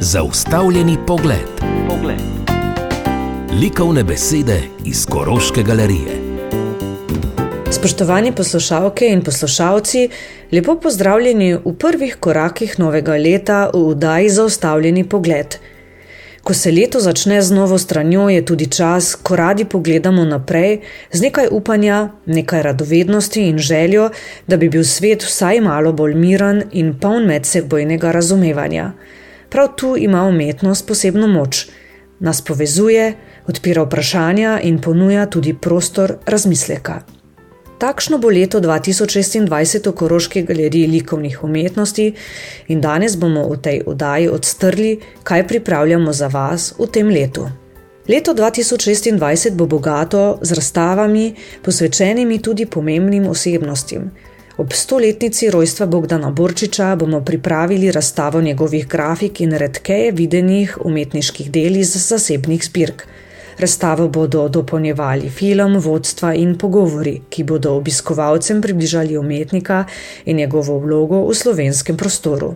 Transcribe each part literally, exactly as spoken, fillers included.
Zaustavljeni pogled. Pogled. Likovne besede iz Koroške galerije. Spoštovani poslušalke in poslušalci, lepo pozdravljeni v prvih korakih novega leta v oddaji Zaustavljeni pogled. Ko se leto začne z novo stranjo, je tudi čas, ko radi pogledamo naprej z nekaj upanja, nekaj radovednosti in željo, da bi bil svet vsaj malo bolj miren in poln medsebojnega razumevanja. Prav tu ima umetnost posebno moč. Nas povezuje, odpira vprašanja in ponuja tudi prostor razmisleka. Takšno bo leto dva tisoč šestindvajset v Koroški galeriji likovnih umetnosti in danes bomo v tej oddaji odstrli, kaj pripravljamo za vas v tem letu. Leto dva tisoč šestindvajset bo bogato z razstavami, posvečenimi tudi pomembnim osebnostim. Ob stoletnici rojstva Bogdana Borčiča bomo pripravili razstavo njegovih grafik in redkeje videnih umetniških del iz zasebnih zbirk. Razstavo bodo dopolnjevali film, vodstva in pogovori, ki bodo obiskovalcem približali umetnika in njegovo vlogo v slovenskem prostoru.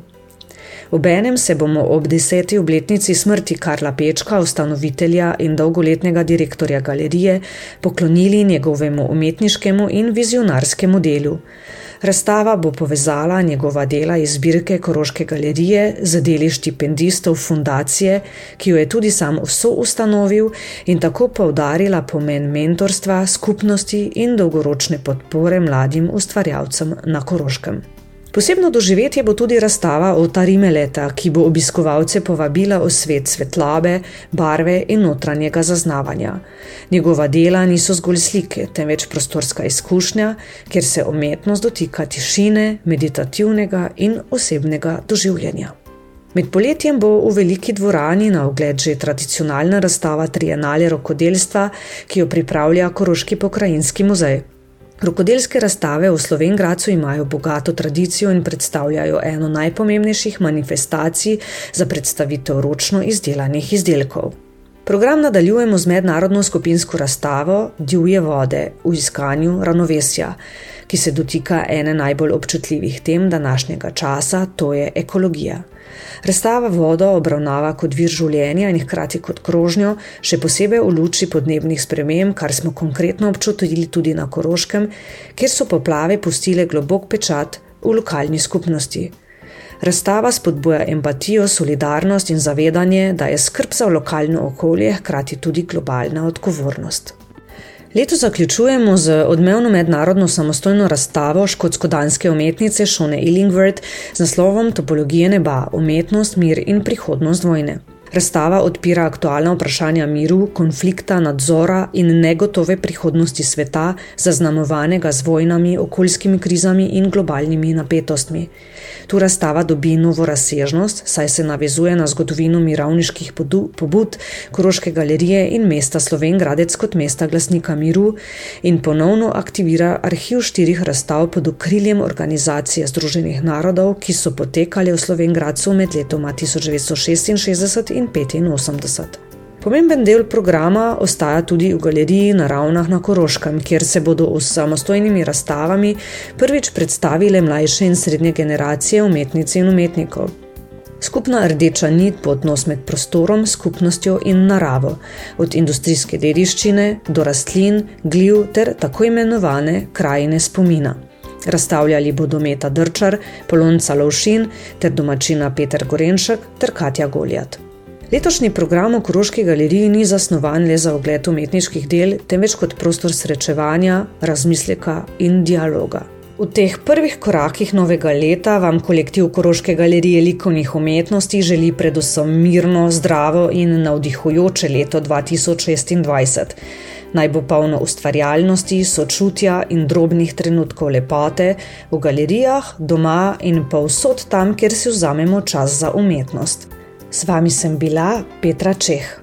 Obenem se bomo ob deseti obletnici smrti Karla Pečka, ustanovitelja in dolgoletnega direktorja galerije, poklonili njegovemu umetniškemu in vizionarskemu delu. Razstava bo povezala njegova dela iz zbirke Koroške galerije z deli štipendistov fundacije, ki jo je tudi sam soustanovil in tako poudarila pomen mentorstva, skupnosti in dolgoročne podpore mladim ustvarjalcem na Koroškem. Posebno doživetje bo tudi razstava Ota Rimeleta, ki bo obiskovalce povabila v svet svetlobe, barve in notranjega zaznavanja. Njegova dela niso zgolj slike, temveč prostorska izkušnja, kjer se umetnost dotika tišine, meditativnega in osebnega doživljanja. Med poletjem bo v veliki dvorani na ogled že tradicionalna razstava Trienale rokodelstva, ki jo pripravlja Koroški pokrajinski muzej. Rokodelske razstave v Slovenj Gradcu imajo bogato tradicijo in predstavljajo eno najpomembnejših manifestacij za predstavitev ročno izdelanih izdelkov. Program nadaljujemo z mednarodno skupinsko razstavo Divje vode v iskanju ravnovesja, ki se dotika ene najbolj občutljivih tem današnjega časa, to je ekologija. Razstava vodo obravnava kot vir življenja in hkrati kot krožnjo, še posebej v luči podnebnih sprememb, kar smo konkretno občutili tudi na Koroškem, kjer so poplave pustile globok pečat v lokalni skupnosti. Razstava spodbuja empatijo, solidarnost in zavedanje, da je skrb za lokalno okolje hkrati tudi globalna odgovornost. Leto zaključujemo z odmevno mednarodno samostojno razstavo škotsko-danske umetnice Shone Illingworth z naslovom Topologije neba, umetnost, mir in prihodnost vojne. Razstava odpira aktualna vprašanja miru, konflikta, nadzora in negotove prihodnosti sveta, zaznamovanega z vojnami, okoljskimi krizami in globalnimi napetostmi. Tu razstava dobi novo razsežnost, saj se navezuje na zgodovino mirovniških pobud Koroške galerije in mesta Slovenj Gradec kot mesta glasnika miru in ponovno aktivira arhiv štirih razstav pod okriljem Organizacije združenih narodov, ki so potekale v Slovenj Gradcu med letoma tisoč devetsto šestinšestdeset in petinosemdeset. Pomemben del programa ostaja tudi v galeriji na Ravnah na Koroškem, kjer se bodo s samostojnimi razstavami prvič predstavile mlajše in srednje generacije umetnic in umetnikov. Skupna rdeča nit bo odnos med prostorom, skupnostjo in naravo, od industrijske dediščine do rastlin, gljiv ter tako imenovane krajine spomina. Razstavljali bodo Meta Drčar, Polonca Lovšin ter domačina Peter Gorenšek ter Katja Goljat. Letošnji program v Koroški galeriji ni zasnovan le za ogled umetniških del, temveč kot prostor srečevanja, razmisleka in dialoga. V teh prvih korakih novega leta vam kolektiv Koroške galerije likovnih umetnosti želi predvsem mirno, zdravo in navdihujoče leto dva tisoč šestindvajset. Naj bo polno ustvarjalnosti, sočutja in drobnih trenutkov lepote v galerijah, doma in povsod tam, kjer si vzamemo čas za umetnost. S vami sem bila Petra Čeh.